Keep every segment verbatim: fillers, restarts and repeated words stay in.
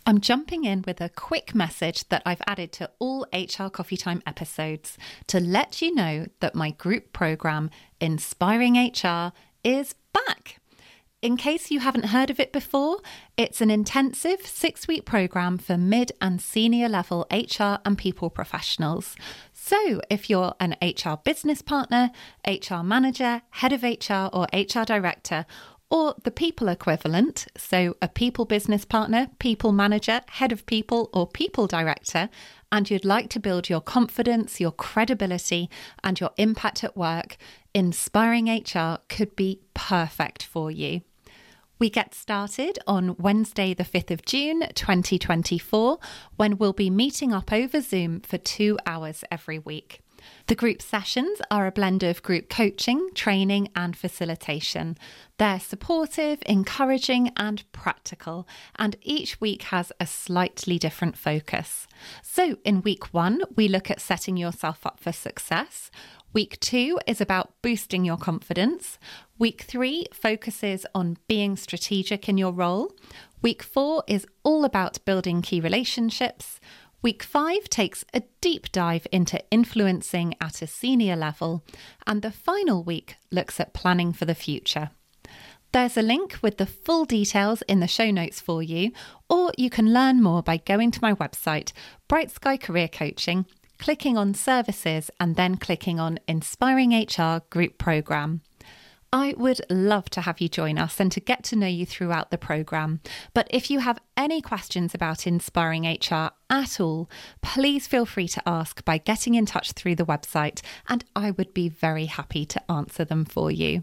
I'm jumping in with a quick message that I've added to all H R Coffee Time episodes to let you know that my group program, Inspiring H R, is back. In case you haven't heard of it before, it's an intensive six-week program for mid and senior level H R and people professionals. So if you're an H R business partner, H R manager, head of H R or H R director, or the people equivalent, so a people business partner, people manager, head of people or people director, and you'd like to build your confidence, your credibility and your impact at work, Inspiring H R could be perfect for you. We get started on Wednesday the fifth of June twenty twenty-four, when we'll be meeting up over Zoom for two hours every week. The group sessions are a blend of group coaching, training and facilitation. They're supportive, encouraging and practical, and each week has a slightly different focus. So in week one, we look at setting yourself up for success. Week two is about boosting your confidence. Week three focuses on being strategic in your role. Week four is all about building key relationships. Week five takes a deep dive into influencing at a senior level, and the final week looks at planning for the future. There's a link with the full details in the show notes for you, or you can learn more by going to my website, Bright Sky Career Coaching, clicking on Services and then clicking on Inspiring H R Group Programme. I would love to have you join us and to get to know you throughout the programme. But if you have any questions about Inspiring H R at all, please feel free to ask by getting in touch through the website, and I would be very happy to answer them for you.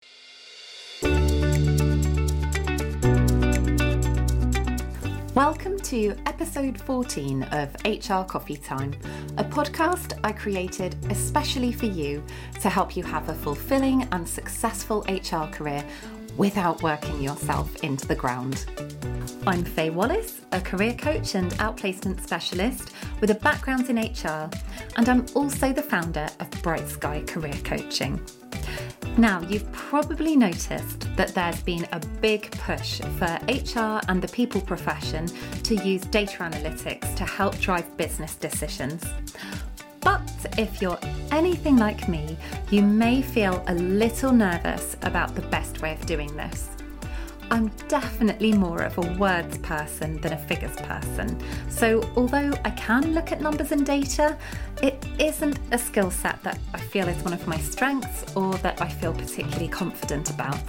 Welcome to episode fourteen of H R Coffee Time, a podcast I created especially for you to help you have a fulfilling and successful H R career without working yourself into the ground. I'm Faye Wallace, a career coach and outplacement specialist with a background in H R, and I'm also the founder of Bright Sky Career Coaching. Now, you've probably noticed that there's been a big push for H R and the people profession to use data analytics to help drive business decisions. But if you're anything like me, you may feel a little nervous about the best way of doing this. I'm definitely more of a words person than a figures person. So although I can look at numbers and data, it isn't a skill set that I feel is one of my strengths or that I feel particularly confident about.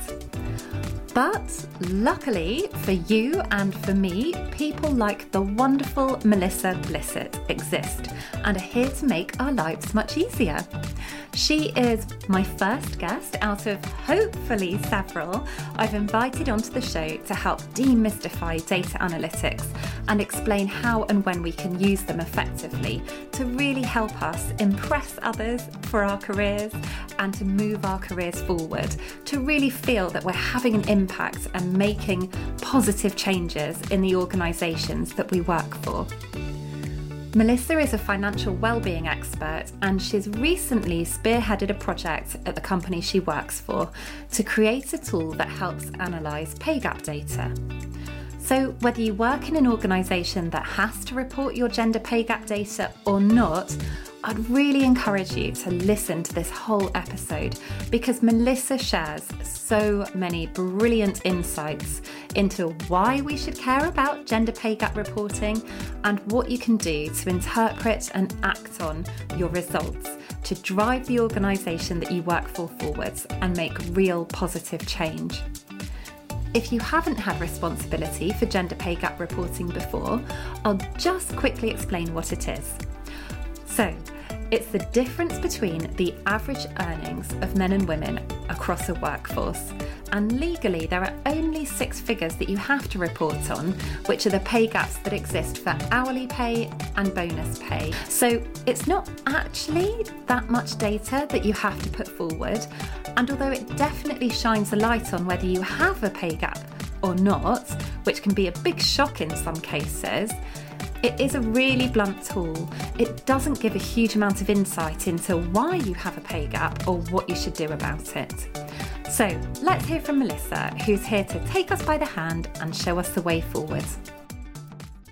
But luckily for you and for me, people like the wonderful Melissa Blissett exist and are here to make our lives much easier. She is my first guest out of hopefully several I've invited onto the show to help demystify data analytics and explain how and when we can use them effectively to really help us impress others for our careers and to move our careers forward, to really feel that we're having an impact and making positive changes in the organisations that we work for. Melissa is a financial wellbeing expert, and she's recently spearheaded a project at the company she works for to create a tool that helps analyse pay gap data. So whether you work in an organisation that has to report your gender pay gap data or not, I'd really encourage you to listen to this whole episode because Melissa shares so many brilliant insights into why we should care about gender pay gap reporting and what you can do to interpret and act on your results to drive the organisation that you work for forwards and make real positive change. If you haven't had responsibility for gender pay gap reporting before, I'll just quickly explain what it is. So, it's the difference between the average earnings of men and women across a workforce. And legally, there are only six figures that you have to report on, which are the pay gaps that exist for hourly pay and bonus pay. So it's not actually that much data that you have to put forward. And although it definitely shines a light on whether you have a pay gap or not, which can be a big shock in some cases, it is a really blunt tool. It doesn't give a huge amount of insight into why you have a pay gap or what you should do about it. So let's hear from Melissa, who's here to take us by the hand and show us the way forward.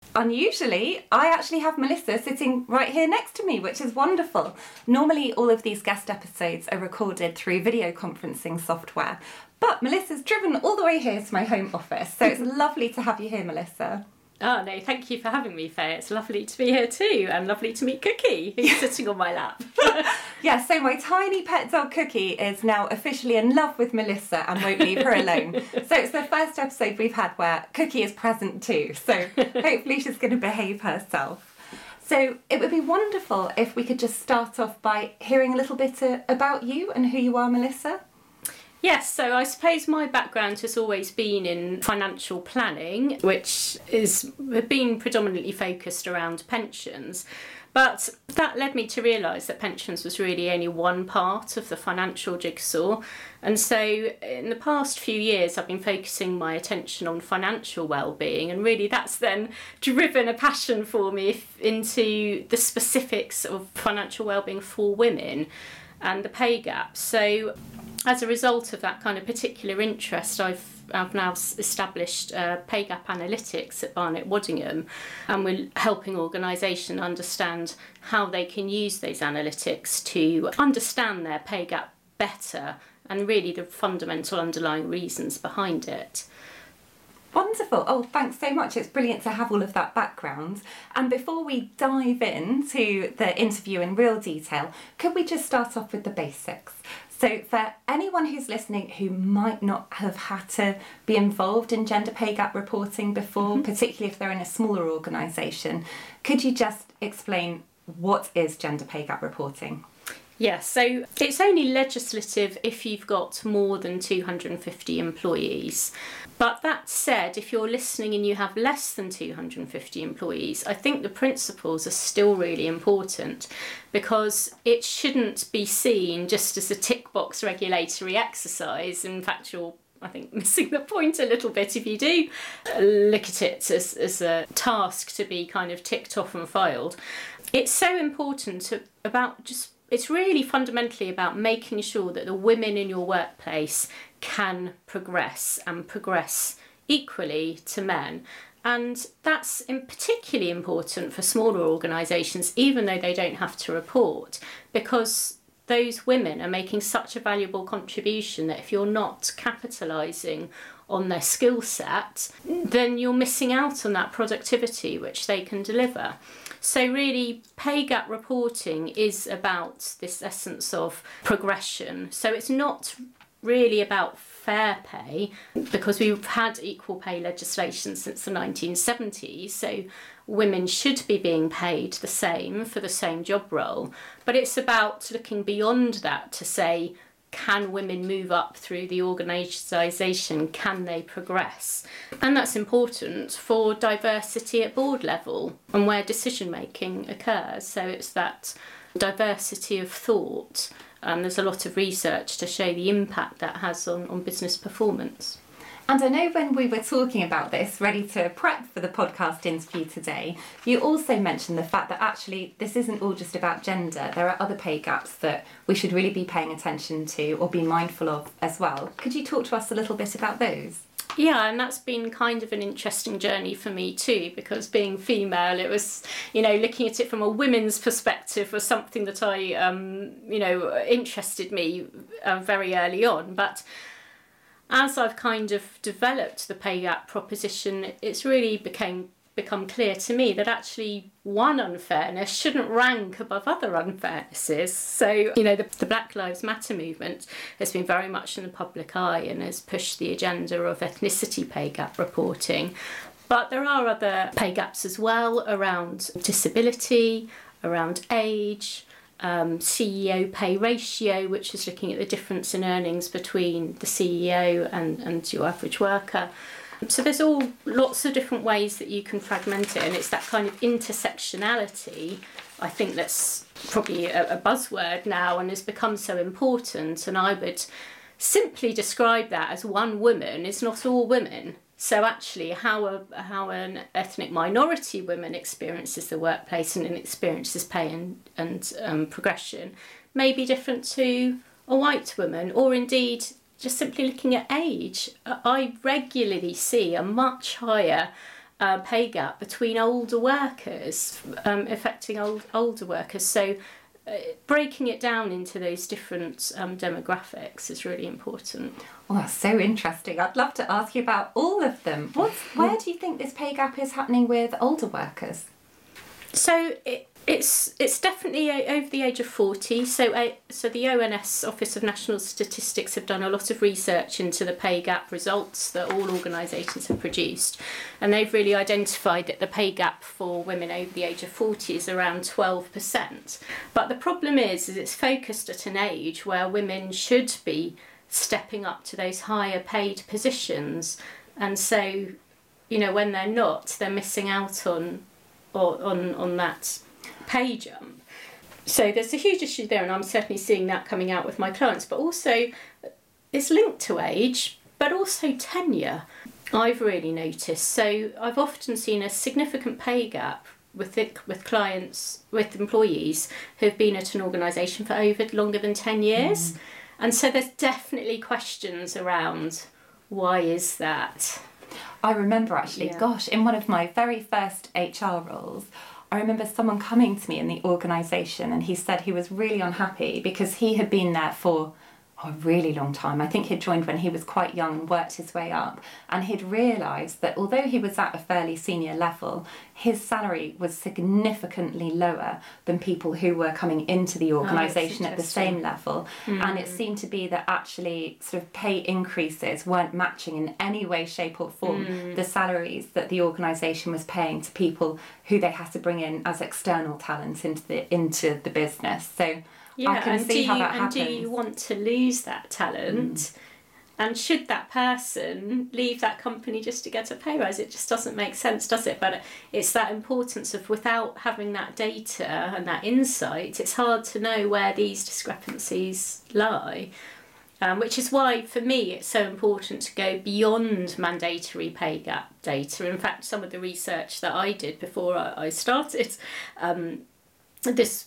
Unusually, I actually have Melissa sitting right here next to me, which is wonderful. Normally, all of these guest episodes are recorded through video conferencing software, but Melissa's driven all the way here to my home office, so it's lovely to have you here, Melissa. Oh no, thank you for having me, Faye. It's lovely to be here too, and lovely to meet Cookie, who's sitting on my lap. Yeah, so my tiny pet dog Cookie is now officially in love with Melissa and won't leave her alone. So it's the first episode we've had where Cookie is present too, so hopefully she's going to behave herself. So it would be wonderful if we could just start off by hearing a little bit uh, about you and who you are, Melissa. Yes, so I suppose my background has always been in financial planning, which is been predominantly focused around pensions. But that led me to realise that pensions was really only one part of the financial jigsaw. And so in the past few years, I've been focusing my attention on financial well-being, and really that's then driven a passion for me into the specifics of financial well-being for women and the pay gap. So as a result of that kind of particular interest, I've I've now established uh, Pay Gap Analytics at Barnett Waddingham, and we're helping organisations understand how they can use those analytics to understand their pay gap better and really the fundamental underlying reasons behind it. Wonderful. Oh, thanks so much. It's brilliant to have all of that background. And before we dive into the interview in real detail, could we just start off with the basics? So for anyone who's listening who might not have had to be involved in gender pay gap reporting before, mm-hmm. particularly if they're in a smaller organisation, could you just explain what is gender pay gap reporting? Yes, so it's only legislative if you've got more than two hundred fifty employees. But that said, if you're listening and you have less than two hundred fifty employees, I think the principles are still really important, because it shouldn't be seen just as a tick box regulatory exercise. In fact, you're I think missing the point a little bit if you do look at it as, as a task to be kind of ticked off and filed. It's so important to, about just It's really fundamentally about making sure that the women in your workplace can progress and progress equally to men. And that's in particularly important for smaller organisations, even though they don't have to report, because those women are making such a valuable contribution that if you're not capitalising on their skill set, then you're missing out on that productivity which they can deliver. So really, pay gap reporting is about this essence of progression. So it's not really about fair pay, because we've had equal pay legislation since the nineteen seventies, so women should be being paid the same for the same job role. But it's about looking beyond that to say, can women move up through the organisation? Can they progress? And that's important for diversity at board level and where decision making occurs. So it's that diversity of thought. And there's a lot of research to show the impact that has on, on business performance. And I know when we were talking about this, ready to prep for the podcast interview today, you also mentioned the fact that actually this isn't all just about gender. There are other pay gaps that we should really be paying attention to or be mindful of as well. Could you talk to us a little bit about those? Yeah, and that's been kind of an interesting journey for me too, because being female, it was, you know, looking at it from a women's perspective was something that I, um, you know, interested me uh, very early on. But as I've kind of developed the pay gap proposition, it's really became become clear to me that actually one unfairness shouldn't rank above other unfairnesses. So, you know, the, the Black Lives Matter movement has been very much in the public eye and has pushed the agenda of ethnicity pay gap reporting. But there are other pay gaps as well around disability, around age, Um, C E O pay ratio, which is looking at the difference in earnings between the C E O and, and your average worker. So there's all lots of different ways that you can fragment it, and it's that kind of intersectionality, I think, that's probably a, a buzzword now and has become so important. And I would simply describe that as one woman is not all women. So actually how a how an ethnic minority woman experiences the workplace and experiences pay and, and um, progression may be different to a white woman, or indeed just simply looking at age. I regularly see a much higher uh, pay gap between older workers, um, affecting old, older workers. So uh, breaking it down into those different um, demographics is really important. Well, that's so interesting. I'd love to ask you about all of them. What's, where do you think this pay gap is happening with older workers? So it, it's it's definitely over the age of forty. So uh, so the O N S, Office of National Statistics, have done a lot of research into the pay gap results that all organisations have produced, and they've really identified that the pay gap for women over the age of forty is around twelve percent. But the problem is, is it's focused at an age where women should be stepping up to those higher paid positions, and so, you know, when they're not, they're missing out on or on on that pay jump. So there's a huge issue there, and I'm certainly seeing that coming out with my clients. But also, it's linked to age, but also tenure, I've really noticed. So I've often seen a significant pay gap with it, with clients, with employees who've been at an organisation for over longer than ten years. Mm. And so there's definitely questions around, why is that? I remember actually, yeah. gosh, in one of my very first H R roles, I remember someone coming to me in the organisation, and he said he was really unhappy because he had been there for oh, a really long time. I think he'd joined when he was quite young and worked his way up, and he'd realised that although he was at a fairly senior level, his salary was significantly lower than people who were coming into the organisation oh, at the same level. Mm. And it seemed to be that actually sort of pay increases weren't matching in any way, shape or form mm. the salaries that the organisation was paying to people who they had to bring in as external talent into the into the business. So yeah, I can and see do how you, that and happens. do you want to lose that talent? Mm. And should that person leave that company just to get a pay rise? It just doesn't make sense, does it? But it's that importance of, without having that data and that insight, it's hard to know where these discrepancies lie. Um, which is why, for me, it's so important to go beyond mandatory pay gap data. In fact, some of the research that I did before I, I started um, this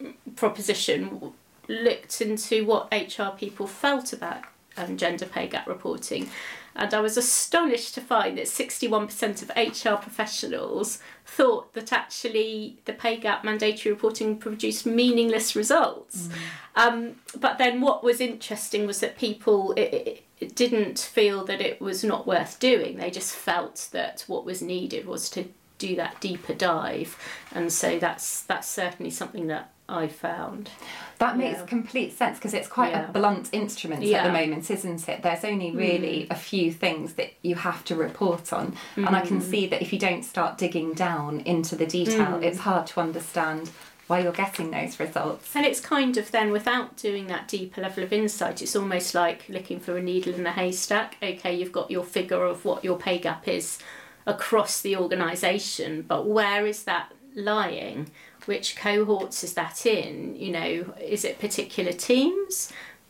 proposition looked into what H R people felt about um, gender pay gap reporting, and I was astonished to find that sixty-one percent of H R professionals thought that actually the pay gap mandatory reporting produced meaningless results. Mm. Um, but then what was interesting was that people it, it, it didn't feel that it was not worth doing. They just felt that what was needed was to do that deeper dive, and so that's that's certainly something that I found. That makes yeah. complete sense, because it's quite yeah. a blunt instrument yeah. at the moment, isn't it? There's only really mm. a few things that you have to report on, mm. and I can see that if you don't start digging down into the detail, mm. it's hard to understand why you're getting those results. And it's kind of then, without doing that deeper level of insight, it's almost like looking for a needle in a haystack. Okay, you've got your figure of what your pay gap is across the organisation, but where is that lying? Which cohorts is that in? You know, is it particular teams?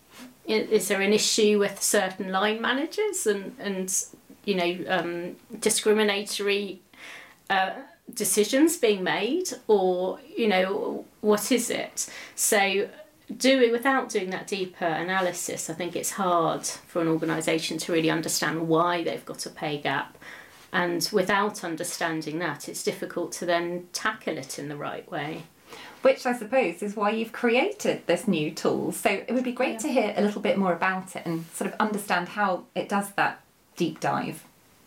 Is there an issue with certain line managers and, and you know, um, discriminatory uh, decisions being made? Or, you know, what is it? So doing without doing that deeper analysis, I think it's hard for an organisation to really understand why they've got a pay gap. And without understanding that, it's difficult to then tackle it in the right way. Which I suppose is why you've created this new tool. So it would be great yeah. to hear a little bit more about it and sort of understand how it does that deep dive.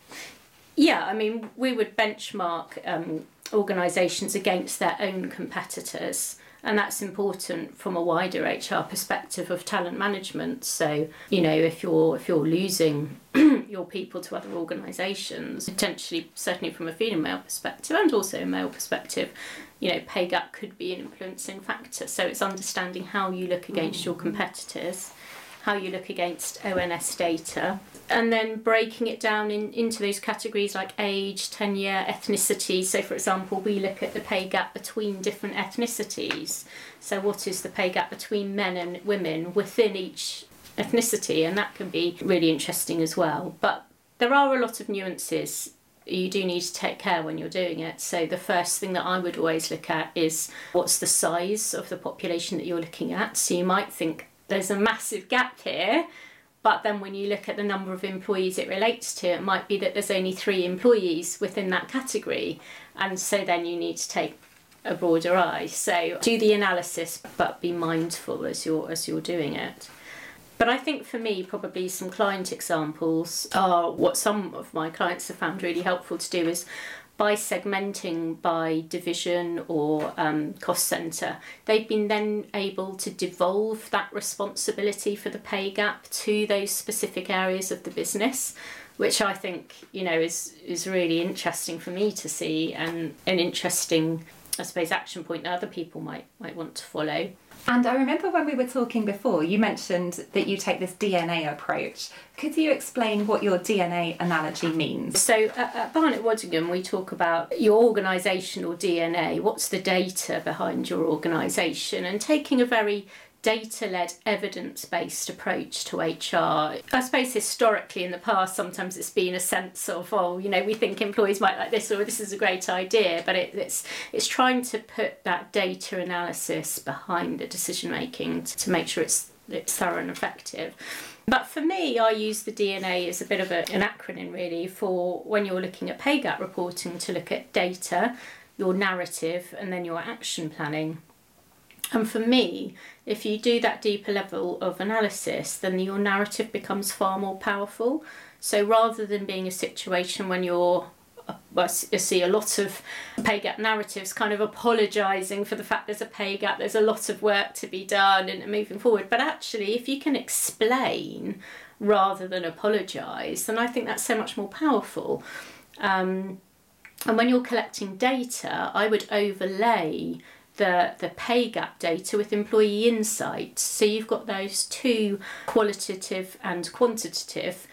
Yeah, I mean, we would benchmark um, organisations against their own competitors. And that's important from a wider H R perspective of talent management. So, you know, if you're if you're losing your people to other organisations, potentially, certainly from a female perspective and also a male perspective, you know, pay gap could be an influencing factor. So it's understanding how you look against your competitors, how you look against O N S data, and then breaking it down in, into those categories like age, tenure, ethnicity. So, for example, we look at the pay gap between different ethnicities. So what is the pay gap between men and women within each ethnicity? And that can be really interesting as well. But there are a lot of nuances. You do need to take care when you're doing it. So the first thing that I would always look at is what's the size of the population that you're looking at. So you might think there's a massive gap here, But then when you look at the number of employees it relates to, it might be that there's only three employees within that category. And so then you need to take a broader eye. So do the analysis, but be mindful as you're, as you're doing it. But I think for me, probably some client examples are what some of my clients have found really helpful to do is by segmenting by division or um, cost centre, they've been then able to devolve that responsibility for the pay gap to those specific areas of the business, which I think, you know, is, is really interesting for me to see, and an interesting, I suppose, action point that other people might might want to follow. And I remember when we were talking before, you mentioned that you take this D N A approach. Could you explain what your D N A analogy means? So at, at Barnett Waddingham, we talk about your organisational D N A. What's the data behind your organisation? And taking a very data-led, evidence-based approach to H R. I suppose historically in the past, sometimes it's been a sense of, oh, you know, we think employees might like this, or this is a great idea, but it, it's it's trying to put that data analysis behind the decision-making to, to make sure it's it's thorough and effective. But for me, I use the D N A as a bit of a, an acronym really for when you're looking at pay gap reporting, to look at data, your narrative, and then your action planning. And for me, if you do that deeper level of analysis, then your narrative becomes far more powerful. So rather than being a situation when you're, well, I see a lot of pay gap narratives kind of apologising for the fact there's a pay gap, there's a lot of work to be done and moving forward. But actually, if you can explain rather than apologise, then I think that's so much more powerful. Um, and when you're collecting data, I would overlay the the pay gap data with employee insights. So you've got those two qualitative and quantitative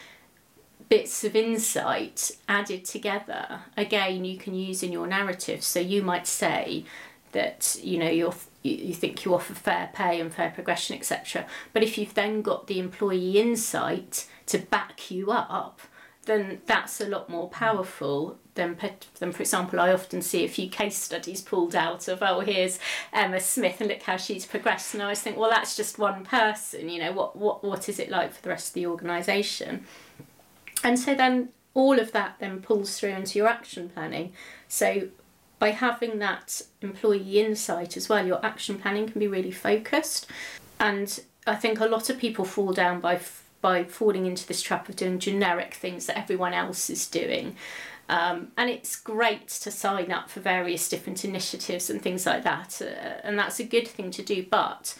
bits of insight added together. Again, you can use in your narrative. So you might say that, you know, you're, you think you offer fair pay and fair progression, et cetera. But if you've then got the employee insight to back you up, then that's a lot more powerful than, than, for example, I often see a few case studies pulled out of, oh, here's Emma Smith and look how she's progressed. And I always think, well, that's just one person, you know, what, what, what is it like for the rest of the organisation? And so then all of that then pulls through into your action planning. So by having that employee insight as well, your action planning can be really focused. And I think a lot of people fall down by by falling into this trap of doing generic things that everyone else is doing. Um, and it's great to sign up for various different initiatives and things like that. Uh, and that's a good thing to do. But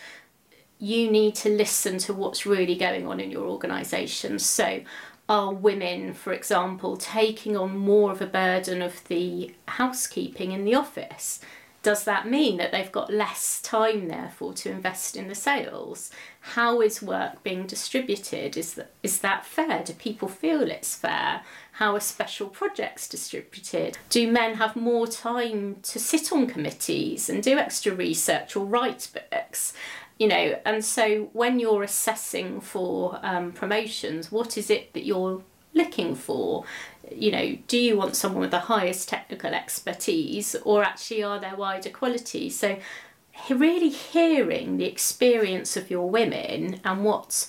you need to listen to what's really going on in your organisation. So are women, for example, taking on more of a burden of the housekeeping in the office? Does that mean that they've got less time, therefore, to invest in the sales? How is work being distributed? Is that, is that fair? Do people feel it's fair? How are special projects distributed? Do men have more time to sit on committees and do extra research or write books? You know, and so when you're assessing for um, promotions, what is it that you're looking for? You know, do you want someone with the highest technical expertise, or actually are there wider qualities? So really hearing the experience of your women and what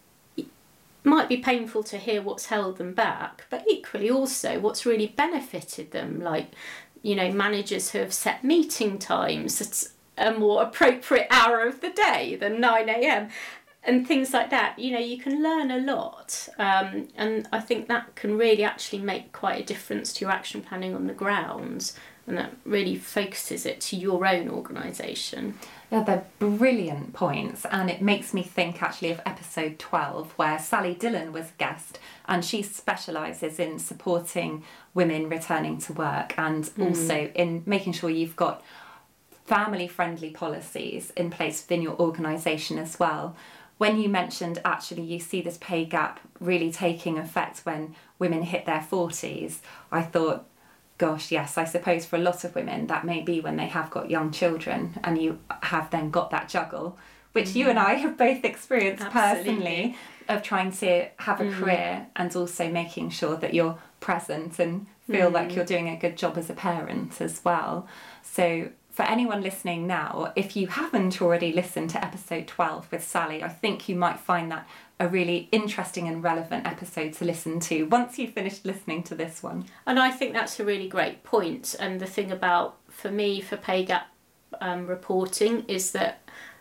might be painful to hear what's held them back, but equally also what's really benefited them, like, you know, managers who have set meeting times at a more appropriate hour of the day than nine a.m. and things like that. You know, you can learn a lot, um, and I think that can really actually make quite a difference to your action planning on the ground, and that really focuses it to your own organisation. Yeah, they're brilliant points, and it makes me think actually of episode twelve, where Sally Dillon was a guest, and she specialises in supporting women returning to work, and mm. also in making sure you've got family-friendly policies in place within your organisation as well. When you mentioned actually you see this pay gap really taking effect when women hit their forties, I thought, gosh, yes, I suppose for a lot of women that may be when they have got young children and you have then got that juggle, which mm. you and I have both experienced Absolutely. personally, of trying to have a mm. career and also making sure that you're present and feel mm. like you're doing a good job as a parent as well. So for anyone listening now, if you haven't already listened to episode twelve with Sally, I think you might find that a really interesting and relevant episode to listen to once you've finished listening to this one. And I think that's a really great point. And the thing about, for me, for pay gap um, reporting is that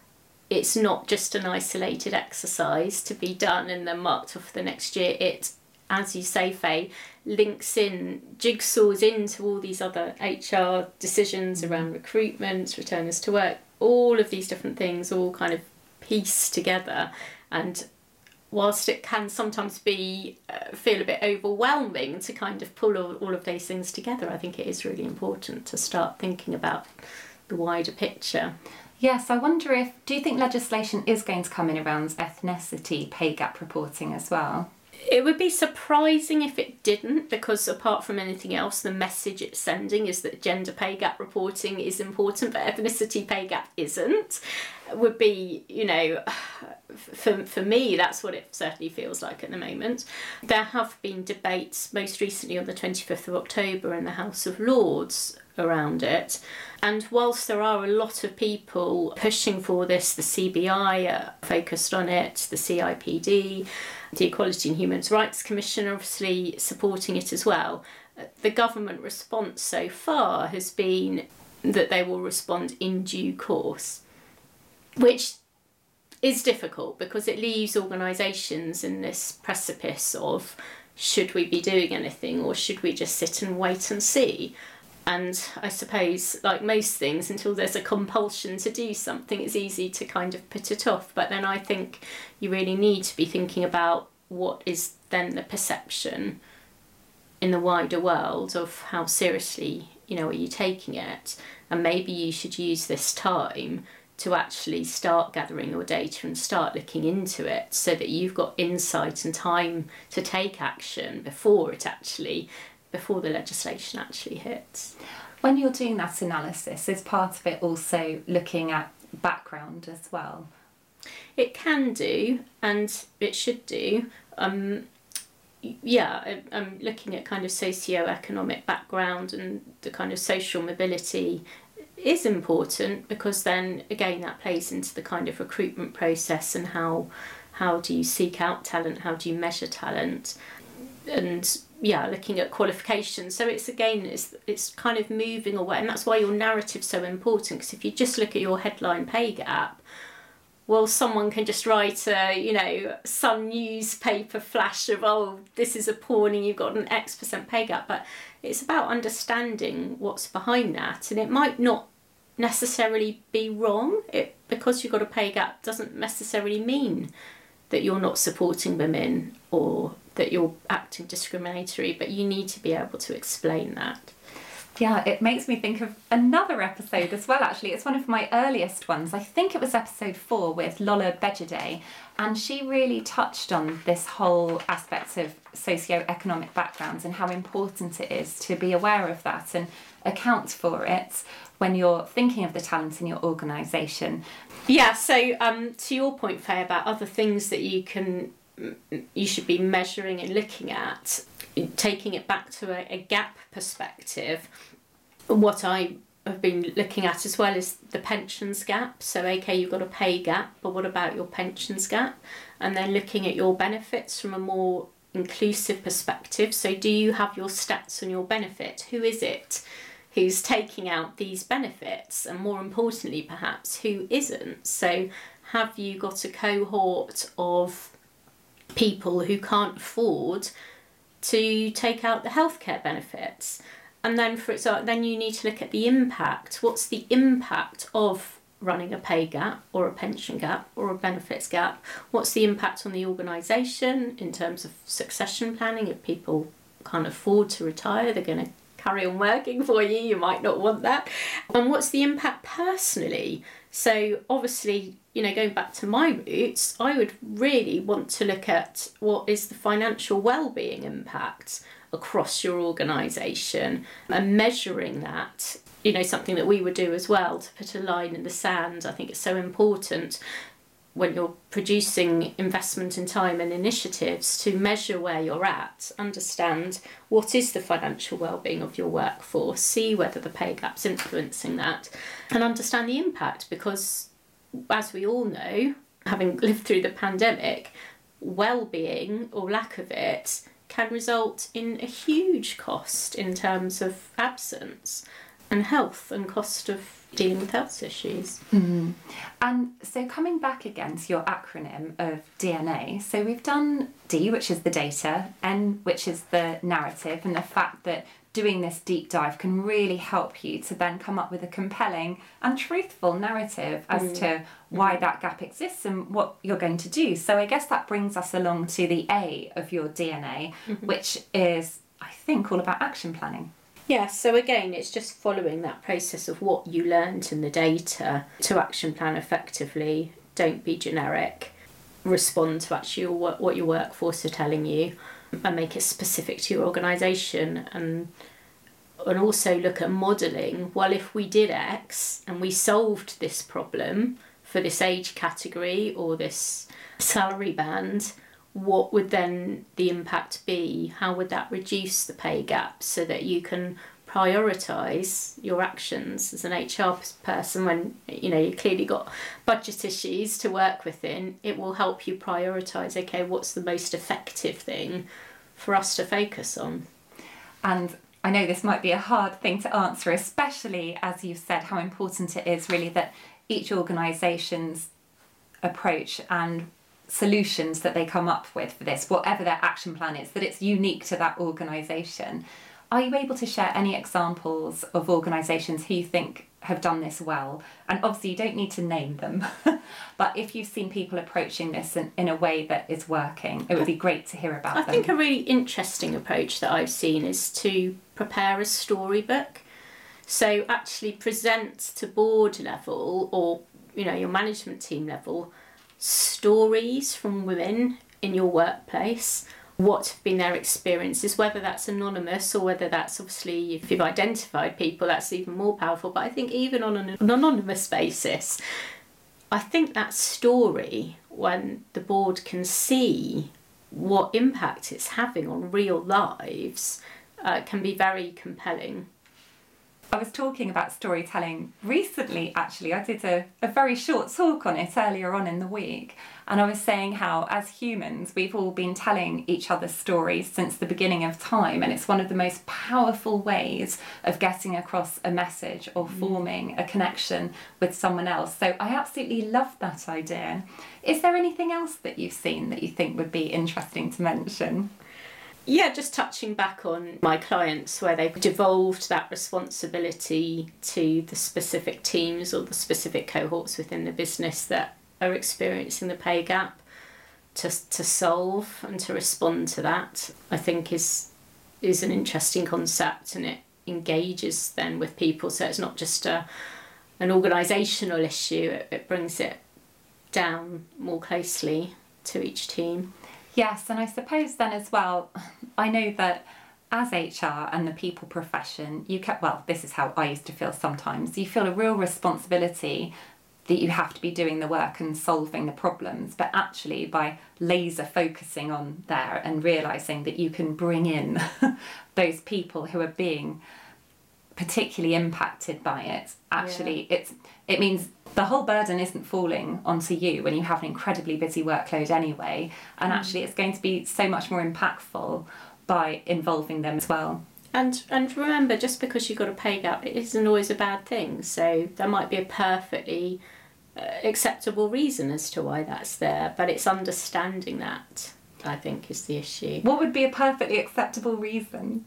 it's not just an isolated exercise to be done and then marked off for the next year. It, as you say, Faye, links in, jigsaws into all these other H R decisions around recruitment, returners to work, all of these different things all kind of piece together. And whilst it can sometimes be uh, feel a bit overwhelming to kind of pull all, all of those things together, I think it is really important to start thinking about the wider picture. Yes, I wonder if, do you think legislation is going to come in around ethnicity pay gap reporting as well? It would be surprising if it didn't, because apart from anything else, the message it's sending is that gender pay gap reporting is important, but ethnicity pay gap isn't. Would be, you know, for, for me, that's what it certainly feels like at the moment. There have been debates, most recently on the twenty-fifth of October in the House of Lords around it. And whilst there are a lot of people pushing for this, the C B I are focused on it, the C I P D, the Equality and Human Rights Commission are obviously supporting it as well. The government response so far has been that they will respond in due course, which is difficult because it leaves organisations in this precipice of, should we be doing anything or should we just sit and wait and see? And I suppose, like most things, until there's a compulsion to do something, it's easy to kind of put it off. But then I think you really need to be thinking about what is then the perception in the wider world of how seriously, you know, are you taking it? And maybe you should use this time to actually start gathering your data and start looking into it so that you've got insight and time to take action before it actually before the legislation actually hits. When you're doing that analysis, is part of it also looking at background as well? It can do, and it should do. Um, yeah, I'm looking at kind of socio-economic background, and the kind of social mobility is important because then, again, that plays into the kind of recruitment process and how how do you seek out talent, how do you measure talent, and yeah, looking at qualifications. So it's again, it's it's kind of moving away, and that's why your narrative's so important. Because if you just look at your headline pay gap, well, someone can just write a, you know, some newspaper flash of, oh, this is appalling, you've got an X percent pay gap. But it's about understanding what's behind that, and it might not necessarily be wrong. It because you've got a pay gap doesn't necessarily mean that you're not supporting women or that you're acting discriminatory, but you need to be able to explain that. Yeah, it makes me think of another episode as well, actually. It's one of my earliest ones. I think it was episode four with Lola Bejide, and she really touched on this whole aspect of socio-economic backgrounds and how important it is to be aware of that and account for it when you're thinking of the talent in your organisation. Yeah, so um, to your point, Faye, about other things that you can you should be measuring and looking at, taking it back to a, a gap perspective, what I have been looking at as well is the pensions gap. So, okay, you've got a pay gap, but what about your pensions gap? And then looking at your benefits from a more inclusive perspective. So do you have your stats on your benefit? Who is it who's taking out these benefits? And more importantly, perhaps, who isn't? So have you got a cohort of people who can't afford to take out the healthcare benefits? And then for example, then you need to look at the impact. What's the impact of running a pay gap or a pension gap or a benefits gap? What's the impact on the organisation in terms of succession planning? If people can't afford to retire, they're going to carry on working for you, you might not want that. And what's the impact personally? So obviously, you know, going back to my roots, I would really want to look at what is the financial well-being impact across your organisation and measuring that. You know, something that we would do as well to put a line in the sand. I think it's so important. when you're producing investment in time and initiatives, to measure where you're at, understand what is the financial well-being of your workforce, see whether the pay gap's influencing that, and understand the impact, because as we all know, having lived through the pandemic, well-being or lack of it can result in a huge cost in terms of absence and health and cost of dealing with health issues. Mm. And so coming back again to your acronym of D N A, so we've done D, which is the data, N, which is the narrative, and the fact that doing this deep dive can really help you to then come up with a compelling and truthful narrative as mm. to why mm. that gap exists and what you're going to do. So I guess that brings us along to the A of your D N A, mm-hmm. which is, I think, all about action planning. Yeah, so again, it's just following that process of what you learnt in the data to action plan effectively. Don't be generic. Respond to actually what, what your workforce are telling you and make it specific to your organisation. And, and also look at modelling. Well, if we did X and we solved this problem for this age category or this salary band, what would then the impact be? How would that reduce the pay gap so that you can prioritise your actions as an H R person when, you know, you clearly got budget issues to work within? It will help you prioritise, okay, what's the most effective thing for us to focus on? And I know this might be a hard thing to answer, especially as you've said how important it is really that each organisation's approach and solutions that they come up with for this, whatever their action plan is, that it's unique to that organisation. Are you able to share any examples of organisations who you think have done this well? And obviously you don't need to name them, but if you've seen people approaching this in, in a way that is working, it would be great to hear about I them. think a really interesting approach that I've seen is to prepare a storybook. So actually present to board level or, you know, your management team level stories from women in your workplace, what have been their experiences, whether that's anonymous or whether that's obviously, if you've identified people, that's even more powerful. But I think even on an anonymous basis, I think that story, when the board can see what impact it's having on real lives, uh, can be very compelling. I was talking about storytelling recently, actually. I did a, a very short talk on it earlier on in the week, and I was saying how as humans we've all been telling each other stories since the beginning of time, and it's one of the most powerful ways of getting across a message or forming a connection with someone else. So I absolutely love that idea. Is there anything else that you've seen that you think would be interesting to mention? Yeah, just touching back on my clients where they've devolved that responsibility to the specific teams or the specific cohorts within the business that are experiencing the pay gap to to solve and to respond to that, I think is is an interesting concept, and it engages then with people. So it's not just a an organisational issue, it, it brings it down more closely to each team. Yes, and I suppose then as well, I know that as H R and the people profession, you can, well, this is how I used to feel sometimes, you feel a real responsibility that you have to be doing the work and solving the problems, but actually by laser focusing on there and realising that you can bring in those people who are being particularly impacted by it, actually yeah. it's it means the whole burden isn't falling onto you when you have an incredibly busy workload anyway, and mm. actually it's going to be so much more impactful by involving them as well. And and remember, just because you've got a pay gap, it isn't always a bad thing. So there might be a perfectly uh, acceptable reason as to why that's there, but it's understanding that, I think, is the issue. What would be a perfectly acceptable reason?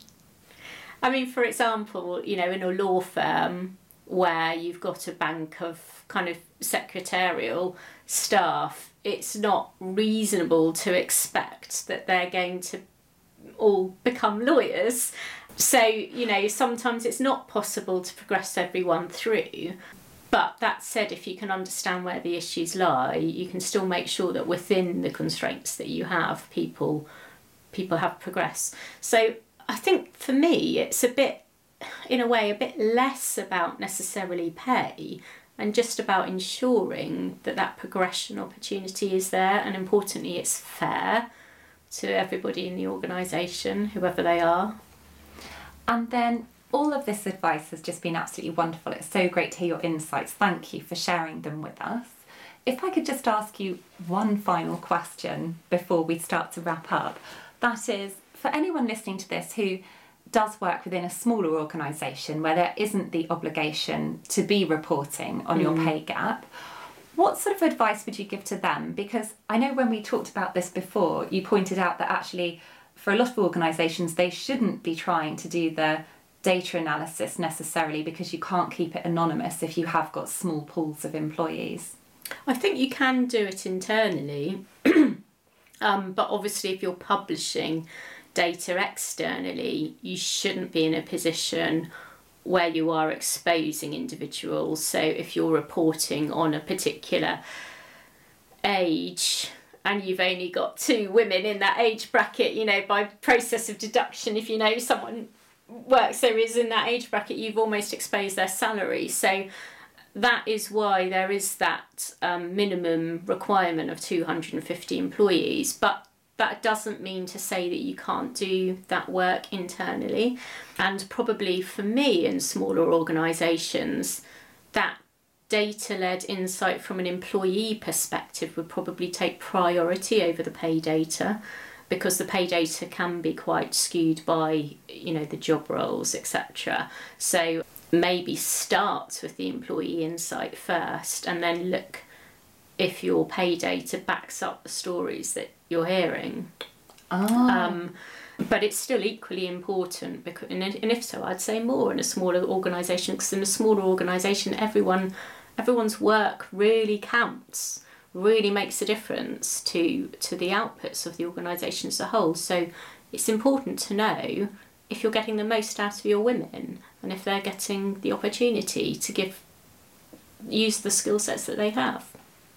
I mean, for example, you know, in a law firm where you've got a bank of kind of secretarial staff, it's not reasonable to expect that they're going to all become lawyers. So, you know, sometimes it's not possible to progress everyone through. But that said, if you can understand where the issues lie, you can still make sure that within the constraints that you have, people people have progressed. So I think for me, it's a bit, in a way, a bit less about necessarily pay and just about ensuring that that progression opportunity is there, and importantly it's fair to everybody in the organisation, whoever they are. And then all of this advice has just been absolutely wonderful. It's so great to hear your insights. Thank you for sharing them with us. If I could just ask you one final question before we start to wrap up, that is, for anyone listening to this who does work within a smaller organisation where there isn't the obligation to be reporting on mm. your pay gap, what sort of advice would you give to them? Because I know when we talked about this before, you pointed out that actually for a lot of organisations they shouldn't be trying to do the data analysis necessarily, because you can't keep it anonymous if you have got small pools of employees. I think you can do it internally, um, but obviously if you're publishing data externally, you shouldn't be in a position where you are exposing individuals. So if you're reporting on a particular age and you've only got two women in that age bracket, you know, by process of deduction, if you know someone works there is in that age bracket, you've almost exposed their salary. So that is why there is that um, minimum requirement of two hundred fifty employees, but that doesn't mean to say that you can't do that work internally. And probably for me in smaller organisations, that data-led insight from an employee perspective would probably take priority over the pay data, because the pay data can be quite skewed by, you know, the job roles, et cetera. So maybe start with the employee insight first and then look if your pay data backs up the stories that you're hearing. Oh. Um, but it's still equally important, because, and if so, I'd say more in a smaller organisation, because in a smaller organisation, everyone, everyone's work really counts, really makes a difference to, to the outputs of the organisation as a whole. So it's important to know if you're getting the most out of your women and if they're getting the opportunity to give use the skill sets that they have.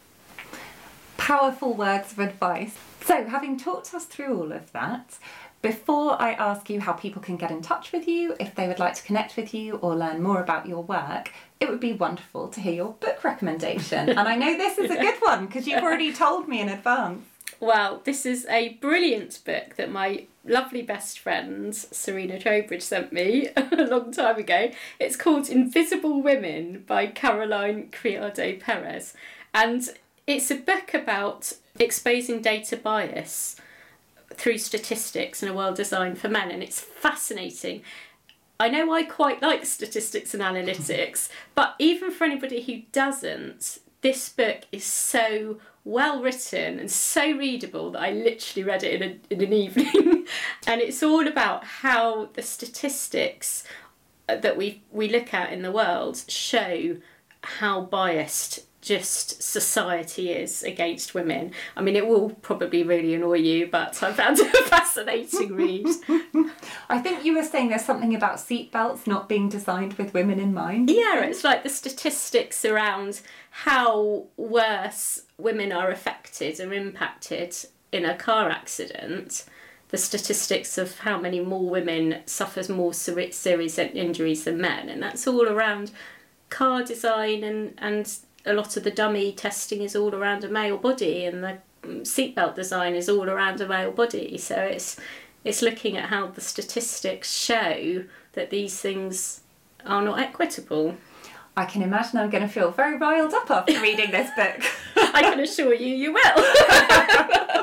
Powerful words of advice. So, having talked us through all of that, before I ask you how people can get in touch with you, if they would like to connect with you or learn more about your work, it would be wonderful to hear your book recommendation. And I know this is a good one because you've already told me in advance. Well, this is a brilliant book that my lovely best friend Serena Trowbridge sent me a long time ago. It's called Invisible Women by Caroline Criado Perez. And it's a book about exposing data bias through statistics in a world designed for men, and it's fascinating. I know I quite like statistics and analytics, but even for anybody who doesn't, this book is so well written and so readable that I literally read it in, a, in an evening. And it's all about how the statistics that we we look at in the world show how biased just society is against women. I mean, it will probably really annoy you, but I found it a fascinating read. I think you were saying there's something about seatbelts not being designed with women in mind. Yeah, it's like the statistics around how worse women are affected or impacted in a car accident. The statistics of how many more women suffer more serious injuries than men, and that's all around car design, and, and a lot of the dummy testing is all around a male body, and the seatbelt design is all around a male body. So it's it's looking at how the statistics show that these things are not equitable. I can imagine I'm going to feel very riled up after reading this book. I can assure you, you will.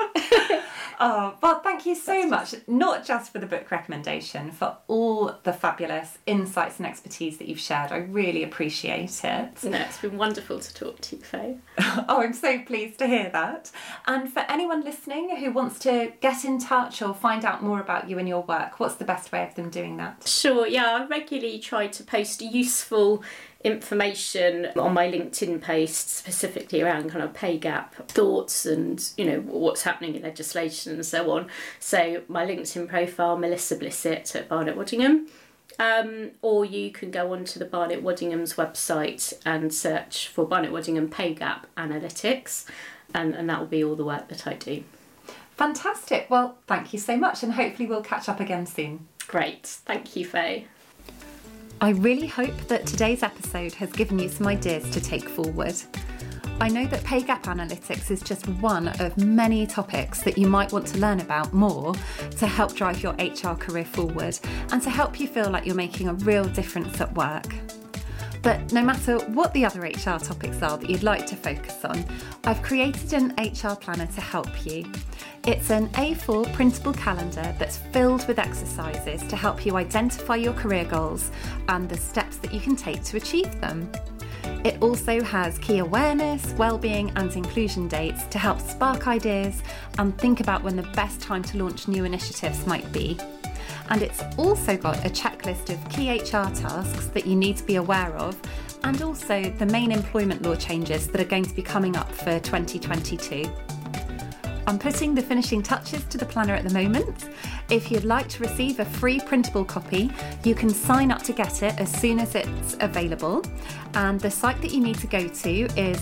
Oh, well, thank you so much, not just for the book recommendation, for all the fabulous insights and expertise that you've shared. I really appreciate it. No, it's been wonderful to talk to you, Faye. Oh, I'm so pleased to hear that. And for anyone listening who wants to get in touch or find out more about you and your work, what's the best way of them doing that? Sure, yeah, I regularly try to post useful information on my LinkedIn posts, specifically around kind of pay gap thoughts and, you know, what's happening in legislation and so on. So my LinkedIn profile, Melissa Blissett at Barnett Waddingham, um, or you can go onto the Barnett Waddingham's website and search for Barnett Waddingham Pay Gap Analytics, and, and that will be all the work that I do. Fantastic. Well, thank you so much, and hopefully we'll catch up again soon. Great. Thank you, Faye. I really hope that today's episode has given you some ideas to take forward. I know that pay gap analytics is just one of many topics that you might want to learn about more to help drive your H R career forward and to help you feel like you're making a real difference at work. But no matter what the other H R topics are that you'd like to focus on, I've created an H R planner to help you. It's an A four printable calendar that's filled with exercises to help you identify your career goals and the steps that you can take to achieve them. It also has key awareness, wellbeing and inclusion dates to help spark ideas and think about when the best time to launch new initiatives might be. And it's also got a checklist of key H R tasks that you need to be aware of, and also the main employment law changes that are going to be coming up for twenty twenty-two. I'm putting the finishing touches to the planner at the moment. If you'd like to receive a free printable copy, you can sign up to get it as soon as it's available. And the site that you need to go to is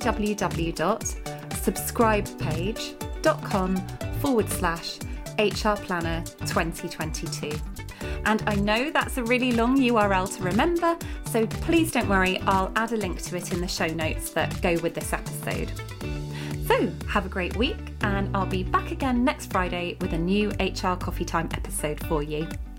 www.subscribepage.com forward slash HR Planner twenty twenty-two. And I know that's a really long U R L to remember, so please don't worry, I'll add a link to it in the show notes that go with this episode. So have a great week, and I'll be back again next Friday with a new H R Coffee Time episode for you.